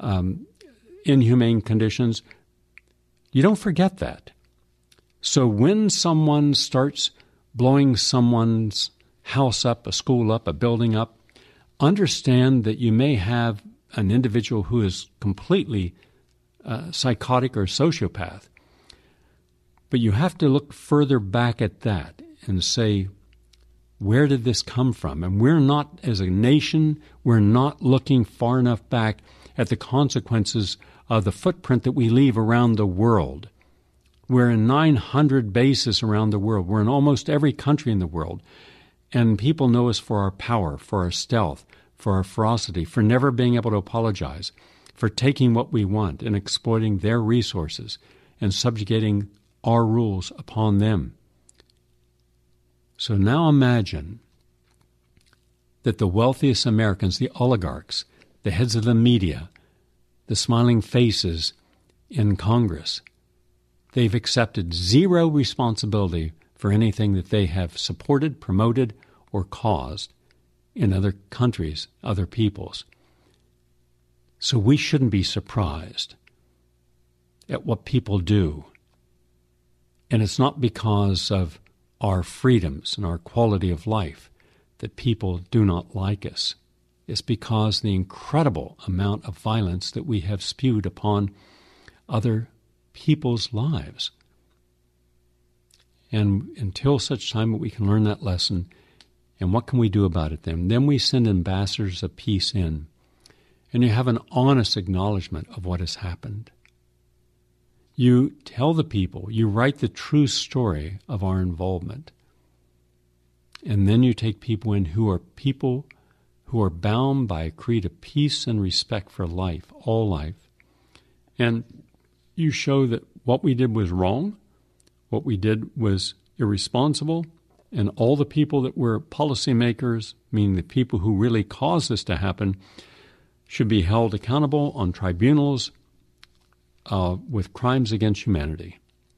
inhumane conditions, you don't forget that. So when someone starts blowing someone's house up, a school up, a building up, understand that you may have an individual who is completely psychotic or sociopath. But you have to look further back at that and say, where did this come from? And we're not, as a nation, we're not looking far enough back at the consequences of the footprint that we leave around the world. We're in 900 bases around the world. We're in almost every country in the world. And people know us for our power, for our stealth, for our ferocity, for never being able to apologize, for taking what we want and exploiting their resources and subjugating our rules upon them. So now imagine that the wealthiest Americans, the oligarchs, the heads of the media, the smiling faces in Congress, they've accepted zero responsibility for anything that they have supported, promoted, or caused in other countries, other peoples. So we shouldn't be surprised at what people do. And it's not because of our freedoms and our quality of life that people do not like us. It's because the incredible amount of violence that we have spewed upon other people's lives. And until such time that we can learn that lesson, and what can we do about it then? Then we send ambassadors of peace in, and you have an honest acknowledgement of what has happened. You tell the people, you write the true story of our involvement. And then you take people in who are bound by a creed of peace and respect for life, all life. And you show that what we did was wrong, what we did was irresponsible, and all the people that were policymakers, meaning the people who really caused this to happen, should be held accountable on tribunals with crimes against humanity.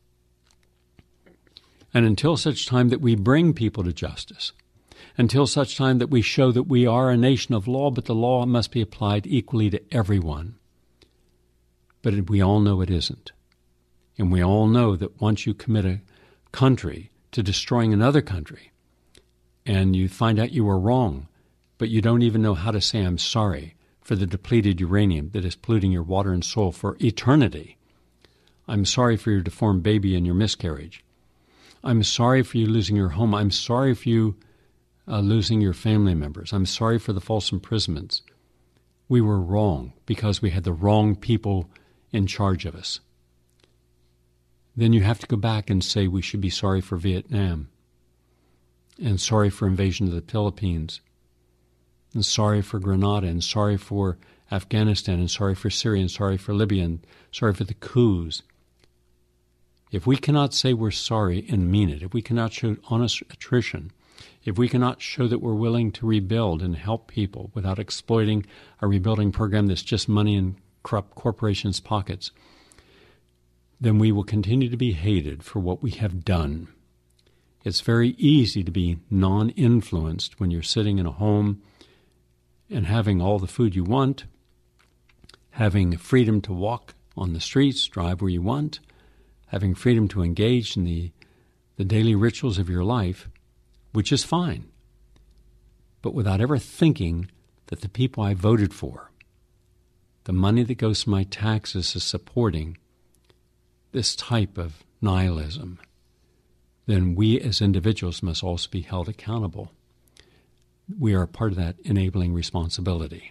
And until such time that we bring people to justice, until such time that we show that we are a nation of law, but the law must be applied equally to everyone. But we all know it isn't. And we all know that once you commit a country to destroying another country, and you find out you were wrong, but you don't even know how to say I'm sorry for the depleted uranium that is polluting your water and soil for eternity. I'm sorry for your deformed baby and your miscarriage. I'm sorry for you losing your home. I'm sorry for you losing your family members. I'm sorry for the false imprisonments. We were wrong because we had the wrong people in charge of us. Then you have to go back and say we should be sorry for Vietnam, and sorry for invasion of the Philippines, and sorry for Grenada, and sorry for Afghanistan, and sorry for Syria, and sorry for Libya, and sorry for the coups. If we cannot say we're sorry and mean it, if we cannot show honest attrition, if we cannot show that we're willing to rebuild and help people without exploiting a rebuilding program that's just money in corrupt corporations' pockets, then we will continue to be hated for what we have done. It's very easy to be non-influenced when you're sitting in a home and having all the food you want, having freedom to walk on the streets, drive where you want, having freedom to engage in the daily rituals of your life, which is fine, but without ever thinking that the people I voted for, the money that goes to my taxes, is supporting this type of nihilism, then we as individuals must also be held accountable. We are part of that enabling responsibility.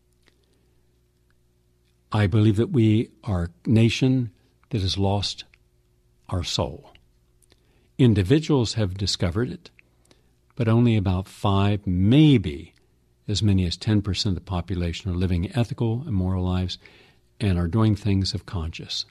I believe that we are a nation that has lost our soul. Individuals have discovered it, but only about 5, maybe as many as 10% of the population are living ethical and moral lives and are doing things of conscience.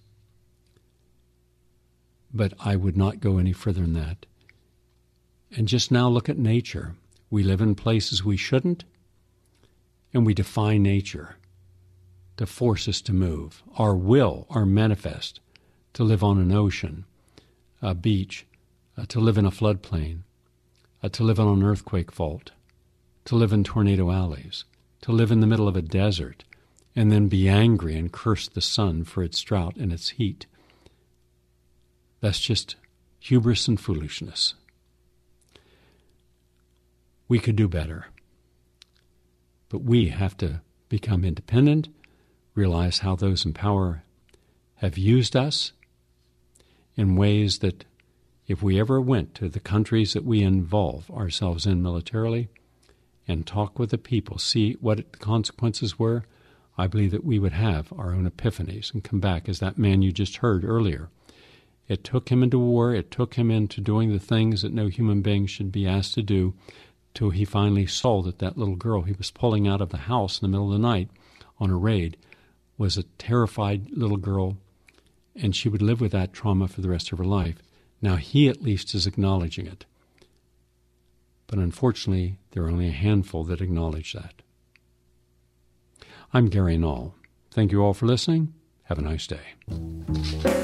But I would not go any further than that. And just now look at nature. We live in places we shouldn't, and we defy nature to force us to move. Our will, our manifest, to live on an ocean, a beach, to live in a floodplain, to live on an earthquake fault, to live in tornado alleys, to live in the middle of a desert, and then be angry and curse the sun for its drought and its heat. That's just hubris and foolishness. We could do better. But we have to become independent, realize how those in power have used us in ways that if we ever went to the countries that we involve ourselves in militarily and talk with the people, see what the consequences were, I believe that we would have our own epiphanies and come back as that man you just heard earlier. It took him into war. It took him into doing the things that no human being should be asked to do till he finally saw that that little girl he was pulling out of the house in the middle of the night on a raid was a terrified little girl, and she would live with that trauma for the rest of her life. Now he at least is acknowledging it. But unfortunately, there are only a handful that acknowledge that. I'm Gary Null. Thank you all for listening. Have a nice day.